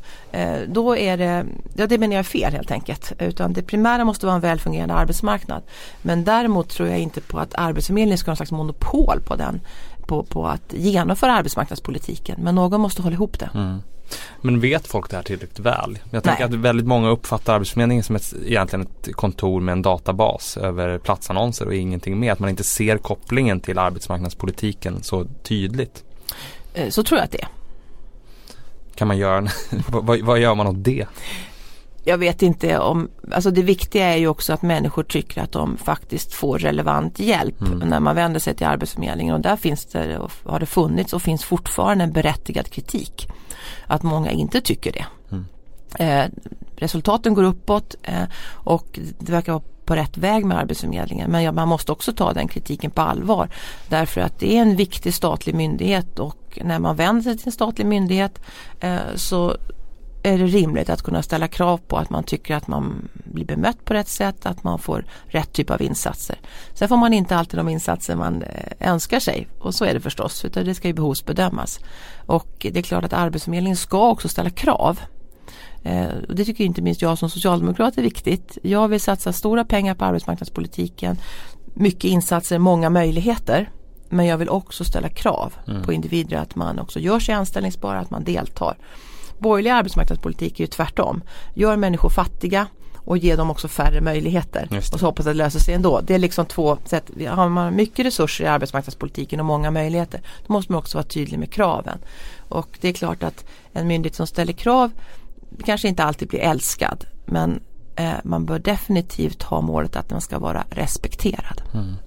[SPEAKER 2] då är det menar jag fel helt enkelt. Utan det primära måste vara en väl fungerande arbetsmarknad. Men däremot tror jag inte på att Arbetsförmedlingen ska ha en slags monopol på den, på att genomföra arbetsmarknadspolitiken. Men någon måste hålla ihop det.
[SPEAKER 1] Men vet folk det här tillräckligt väl? Jag tänker att väldigt många uppfattar Arbetsförmedlingen som egentligen ett kontor med en databas över platsannonser och ingenting mer. Att man inte ser kopplingen till arbetsmarknadspolitiken så tydligt.
[SPEAKER 2] Så tror jag att det är.
[SPEAKER 1] Kan man göra? Vad gör man åt det?
[SPEAKER 2] Jag vet inte om, alltså det viktiga är ju också att människor tycker att de faktiskt får relevant hjälp när man vänder sig till Arbetsförmedlingen, och där finns det, och har det funnits och finns fortfarande en berättigad kritik att många inte tycker det. Resultaten går uppåt och det verkar vara på rätt väg med Arbetsförmedlingen, men man måste också ta den kritiken på allvar, därför att det är en viktig statlig myndighet, och när man vänder sig till en statlig myndighet så är det rimligt att kunna ställa krav på att man tycker att man blir bemött på rätt sätt, att man får rätt typ av insatser. Sen får man inte alltid de insatser man önskar sig, och så är det förstås, utan det ska ju behovsbedömas. Och det är klart att Arbetsförmedlingen ska också ställa krav. Det tycker inte minst jag som socialdemokrat är viktigt. Jag vill satsa stora pengar på arbetsmarknadspolitiken, mycket insatser, många möjligheter. Men jag vill också ställa krav på individer att man också gör sig anställningsbara, att man deltar. Borgerlig arbetsmarknadspolitik är ju tvärtom. Gör människor fattiga och ger dem också färre möjligheter. Och så hoppas att det löser sig ändå. Det är liksom två sätt. Har man mycket resurser i arbetsmarknadspolitiken och många möjligheter, då måste man också vara tydlig med kraven. Och det är klart att en myndighet som ställer krav kanske inte alltid blir älskad, men man bör definitivt ha målet att den ska vara respekterad.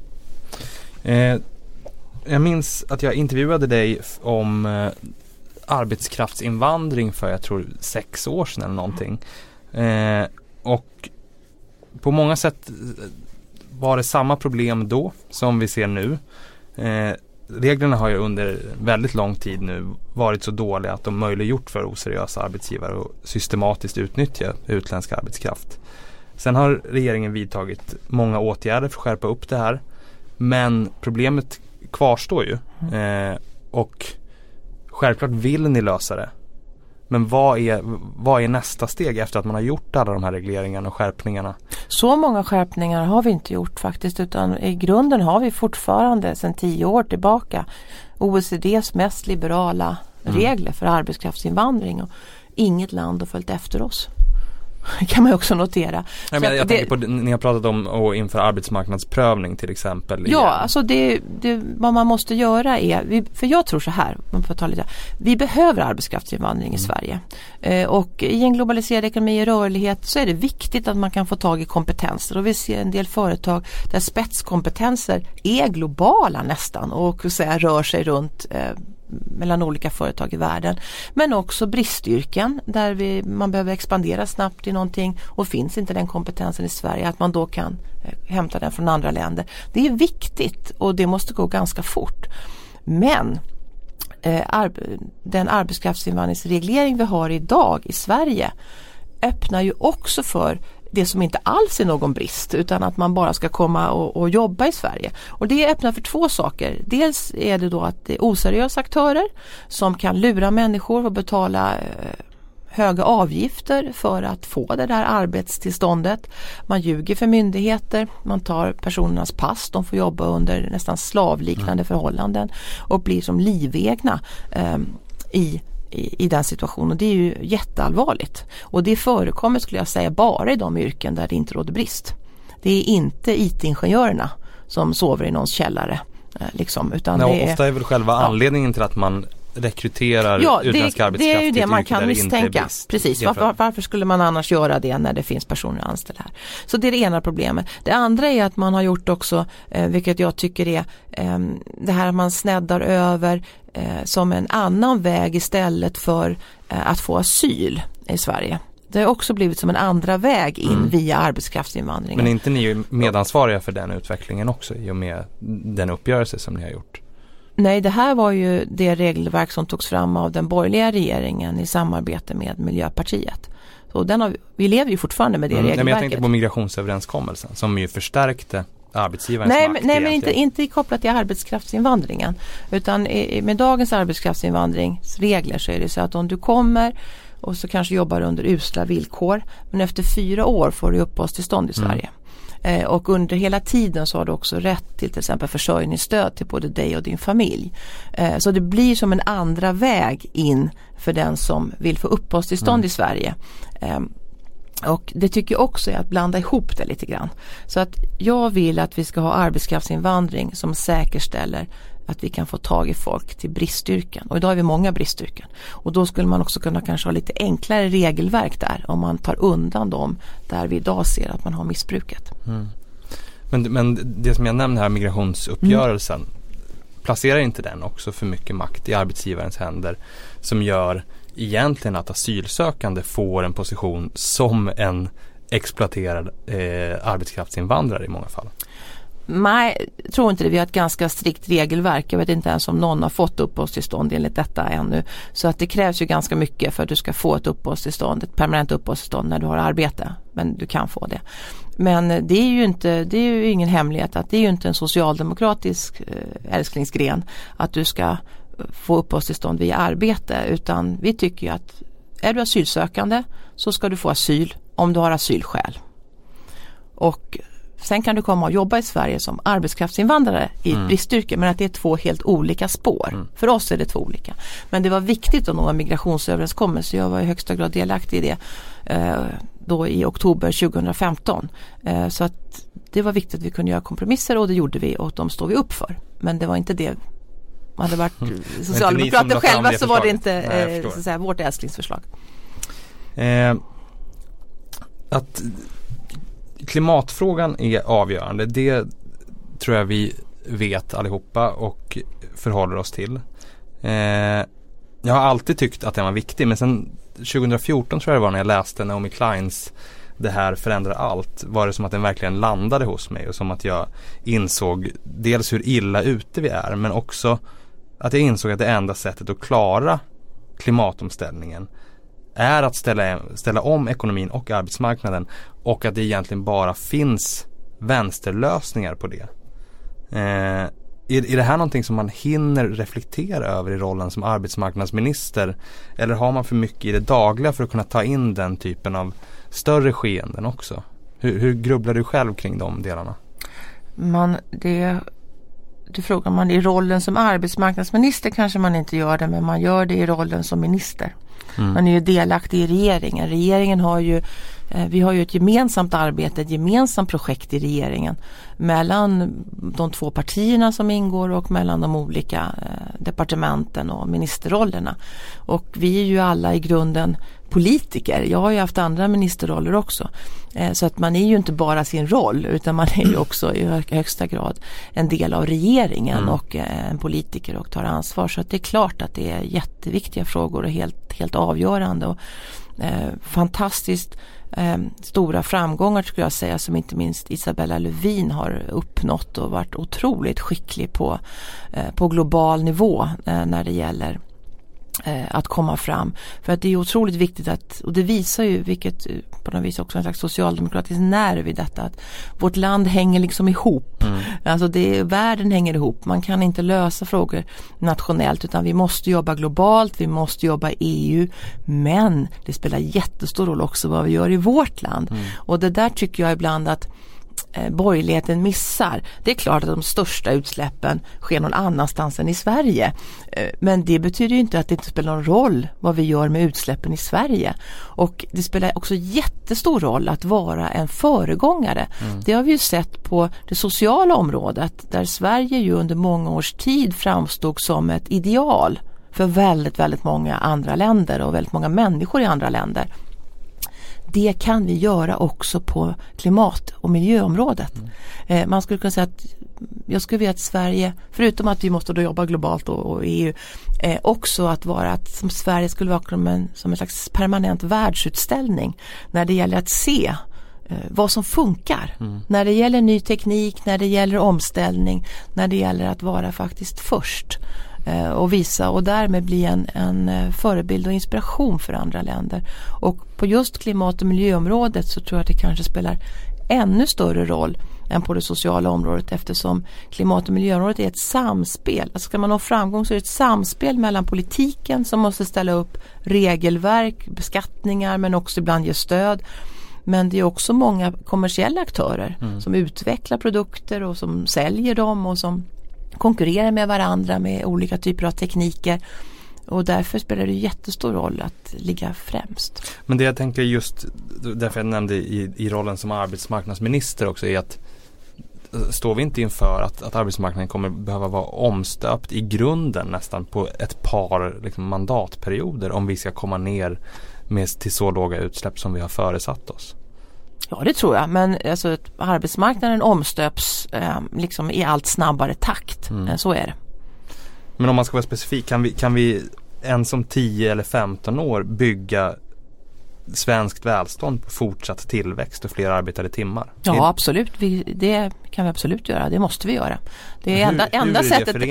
[SPEAKER 1] Jag minns att jag intervjuade dig om arbetskraftsinvandring för, jag tror, 6 år sedan eller någonting. Och på många sätt var det samma problem då som vi ser nu. Reglerna har ju under väldigt lång tid nu varit så dåliga att de möjliggjort för oseriösa arbetsgivare att systematiskt utnyttja utländsk arbetskraft. Sen har regeringen vidtagit många åtgärder för att skärpa upp det här, men problemet kvarstår ju. Och självklart vill ni lösa det. Men vad är nästa steg efter att man har gjort alla de här regleringarna och skärpningarna?
[SPEAKER 2] Så många skärpningar har vi inte gjort faktiskt, utan i grunden har vi fortfarande sedan 10 år tillbaka OECDs mest liberala regler för arbetskraftsinvandring, och inget land har följt efter oss. Kan man också notera.
[SPEAKER 1] Jag tänker på, ni har pratat om att införa arbetsmarknadsprövning till exempel.
[SPEAKER 2] Ja, alltså vad man måste göra är, för jag tror så här, man får ta lite, vi behöver arbetskraftsinvandring i Sverige. Och i en globaliserad ekonomi och rörlighet så är det viktigt att man kan få tag i kompetenser. Och vi ser en del företag där spetskompetenser är globala nästan och så här, rör sig runt mellan olika företag i världen. Men också bristyrken där man behöver expandera snabbt i någonting och finns inte den kompetensen i Sverige att man då kan hämta den från andra länder. Det är viktigt och det måste gå ganska fort. Men den arbetskraftsinvandringsreglering vi har idag i Sverige öppnar ju också för det som inte alls är någon brist utan att man bara ska komma och jobba i Sverige. Och det öppnar för två saker. Dels är det då att det är oseriösa aktörer som kan lura människor och betala höga avgifter för att få det där arbetstillståndet. Man ljuger för myndigheter, man tar personernas pass, de får jobba under nästan slavliknande förhållanden och blir som livegna i den situationen. Det är ju jätteallvarligt. Och det förekommer, skulle jag säga, bara i de yrken där det inte råder brist. Det är inte IT-ingenjörerna som sover i någons källare. Utan det är, ofta
[SPEAKER 1] är väl själva anledningen till att man rekryterar utländsk arbetskraft.
[SPEAKER 2] Det är ju det man kan misstänka. Precis. Varför skulle man annars göra det när det finns personer anställda här? Så det är det ena problemet. Det andra är att man har gjort också, vilket jag tycker är det här att man sneddar över som en annan väg istället för att få asyl i Sverige. Det har också blivit som en andra väg in via arbetskraftsinvandringen.
[SPEAKER 1] Men är inte ni medansvariga för den utvecklingen också i och med den uppgörelse som ni har gjort?
[SPEAKER 2] Nej, det här var ju det regelverk som togs fram av den borgerliga regeringen i samarbete med Miljöpartiet. Så vi lever ju fortfarande med det regelverket.
[SPEAKER 1] Men jag tänkte på migrationsöverenskommelsen som ju förstärkte arbetsgivarens makt.
[SPEAKER 2] Nej, men inte kopplat till arbetskraftsinvandringen. Utan med dagens arbetskraftsinvandringsregler så är det så att om du kommer och så kanske jobbar under usla villkor, men efter 4 år får du uppehållstillstånd i Sverige. Och under hela tiden så har du också rätt till exempel försörjningsstöd till både dig och din familj. Så det blir som en andra väg in för den som vill få uppehållstillstånd i Sverige. Och det tycker jag också är att blanda ihop det lite grann. Så att jag vill att vi ska ha arbetskraftsinvandring som säkerställer att vi kan få tag i folk till bristyrken. Och idag har vi många bristyrken. Och då skulle man också kunna kanske ha lite enklare regelverk där om man tar undan dem där vi idag ser att man har missbruket.
[SPEAKER 1] Men det som jag nämnde här, migrationsuppgörelsen, placerar inte den också för mycket makt i arbetsgivarens händer som gör egentligen att asylsökande får en position som en exploaterad arbetskraftsinvandrare i många fall?
[SPEAKER 2] Nej, jag tror inte det. Vi har ett ganska strikt regelverk. Jag vet inte ens om någon har fått uppehållstillstånd enligt detta ännu. Så att det krävs ju ganska mycket för att du ska få ett uppehållstillstånd, ett permanent uppehållstillstånd när du har arbete. Men du kan få det. Men det är ju ingen hemlighet att det är ju inte en socialdemokratisk älsklingsgren att du ska få uppehållstillstånd via arbete, utan vi tycker ju att är du asylsökande så ska du få asyl om du har asylskäl. Och sen kan du komma och jobba i Sverige som arbetskraftsinvandrare i ett bristyrke, men att det är 2 helt olika spår. För oss är det 2 olika. Men det var viktigt att nå en migrationsöverenskommelse. Jag var i högsta grad delaktig i det då i oktober 2015. Så att det var viktigt att vi kunde göra kompromisser och det gjorde vi och de står vi upp för. Men det var inte det. Hade varit socialdemokrater själva så var det inte så att säga, vårt älsklingsförslag.
[SPEAKER 1] Att klimatfrågan är avgörande, det tror jag vi vet allihopa och förhåller oss till. Jag har alltid tyckt att den var viktig, men sen 2014 tror jag det var när jag läste Naomi Kleins Det här förändrar allt, var det som att den verkligen landade hos mig och som att jag insåg dels hur illa ute vi är, men också att jag insåg att det enda sättet att klara klimatomställningen är att ställa om ekonomin och arbetsmarknaden, och att det egentligen bara finns vänsterlösningar på det. Är det här någonting som man hinner reflektera över i rollen som arbetsmarknadsminister, eller har man för mycket i det dagliga för att kunna ta in den typen av större skeenden också? Hur grubblar du själv kring de delarna? Du frågar man i rollen som arbetsmarknadsminister kanske man inte gör det, men man gör det i rollen som minister.
[SPEAKER 2] Man är ju delaktig i regeringen. Regeringen har ju, vi har ju ett gemensamt arbete, ett gemensamt projekt i regeringen mellan de två partierna som ingår och mellan de olika departementen och ministerrollerna. Och vi är ju alla i grunden politiker. Jag har ju haft andra ministerroller också. Så att man är ju inte bara sin roll, utan man är ju också i högsta grad en del av regeringen och en politiker och tar ansvar. Så att det är klart att det är jätteviktiga frågor och helt avgörande. Och fantastiskt stora framgångar skulle jag säga, som inte minst Isabella Lövin har uppnått och varit otroligt skicklig på global nivå när det gäller att komma fram. För att det är otroligt viktigt och det visar ju, vilket på något vis också en slags socialdemokratisk nerv i detta, att vårt land hänger liksom ihop. Alltså världen hänger ihop. Man kan inte lösa frågor nationellt, utan vi måste jobba globalt, vi måste jobba i EU, men det spelar jättestor roll också vad vi gör i vårt land. Och det där tycker jag ibland att borgerligheten missar. Det är klart att de största utsläppen sker någon annanstans än i Sverige. Men det betyder ju inte att det inte spelar någon roll vad vi gör med utsläppen i Sverige. Och det spelar också jättestor roll att vara en föregångare. Det har vi ju sett på det sociala området, där Sverige ju under många års tid framstod som ett ideal för väldigt, väldigt många andra länder och väldigt många människor i andra länder. Det kan vi göra också på klimat- och miljöområdet. Man skulle kunna säga att jag skulle vilja att Sverige, förutom att vi måste då jobba globalt och EU, också att som Sverige skulle vara som en slags permanent världsutställning när det gäller att se vad som funkar. När det gäller ny teknik, när det gäller omställning, när det gäller att vara faktiskt först. Och visa och därmed bli en förebild och inspiration för andra länder. Och på just klimat- och miljöområdet så tror jag att det kanske spelar ännu större roll än på det sociala området, eftersom klimat- och miljöområdet är ett samspel. Alltså ska man nå framgång så är det ett samspel mellan politiken som måste ställa upp regelverk, beskattningar, men också ibland ge stöd. Men det är också många kommersiella aktörer som utvecklar produkter och som säljer dem och som konkurrerar med varandra med olika typer av tekniker, och därför spelar det jättestor roll att ligga främst.
[SPEAKER 1] Men det jag tänker just därför jag nämnde i rollen som arbetsmarknadsminister också är att står vi inte inför att arbetsmarknaden kommer behöva vara omstöpt i grunden nästan på ett par liksom, mandatperioder om vi ska komma ner till så låga utsläpp som vi har föresatt oss?
[SPEAKER 2] Ja, det tror jag. Men alltså, arbetsmarknaden omstöps liksom i allt snabbare takt. Så är det.
[SPEAKER 1] Men om man ska vara specifik, kan vi ens om 10 eller 15 år bygga svenskt välstånd på fortsatt tillväxt och fler arbetade timmar?
[SPEAKER 2] Ja, absolut. Det kan vi absolut göra. Det måste vi göra. Det enda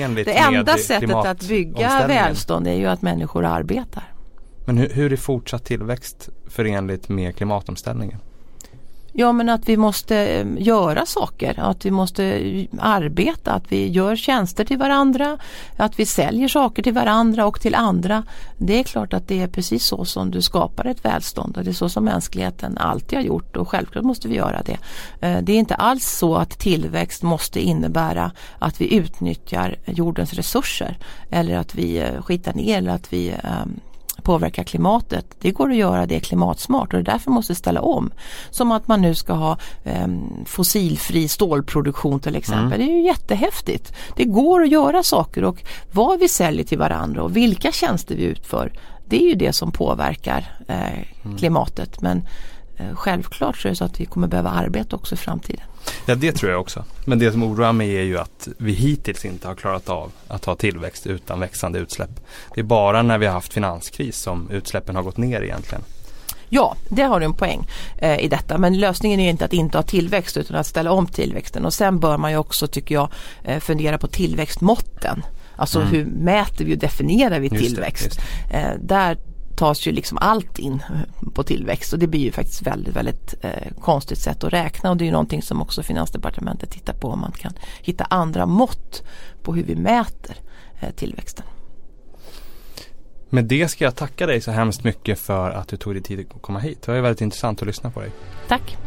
[SPEAKER 2] sättet att bygga välstånd är ju att människor arbetar.
[SPEAKER 1] Men hur är fortsatt tillväxt förenligt med klimatomställningen?
[SPEAKER 2] Ja, men att vi måste göra saker, att vi måste arbeta, att vi gör tjänster till varandra, att vi säljer saker till varandra och till andra. Det är klart att det är precis så som du skapar ett välstånd, och det är så som mänskligheten alltid har gjort, och självklart måste vi göra det. Det är inte alls så att tillväxt måste innebära att vi utnyttjar jordens resurser eller att vi skitar ner eller att vi påverka klimatet. Det går att göra det klimatsmart, och det är därför måste ställa om. Som att man nu ska ha fossilfri stålproduktion till exempel. Det är ju jättehäftigt. Det går att göra saker, och vad vi säljer till varandra och vilka tjänster vi utför, det är ju det som påverkar klimatet. Men självklart så är det så att vi kommer behöva arbeta också i framtiden.
[SPEAKER 1] Ja, det tror jag också. Men det som oroar mig är ju att vi hittills inte har klarat av att ha tillväxt utan växande utsläpp. Det är bara när vi har haft finanskris som utsläppen har gått ner egentligen.
[SPEAKER 2] Ja, det har du en poäng i detta. Men lösningen är inte att inte ha tillväxt utan att ställa om tillväxten. Och sen bör man ju också, tycker jag, fundera på tillväxtmåtten. Alltså hur mäter vi och definierar vi tillväxt? Just det. Där tas ju liksom allt in på tillväxt, och det blir ju faktiskt väldigt, väldigt konstigt sätt att räkna, och det är ju någonting som också Finansdepartementet tittar på, om man kan hitta andra mått på hur vi mäter tillväxten.
[SPEAKER 1] Med det ska jag tacka dig så hemskt mycket för att du tog dig tid att komma hit. Det var ju väldigt intressant att lyssna på dig.
[SPEAKER 2] Tack.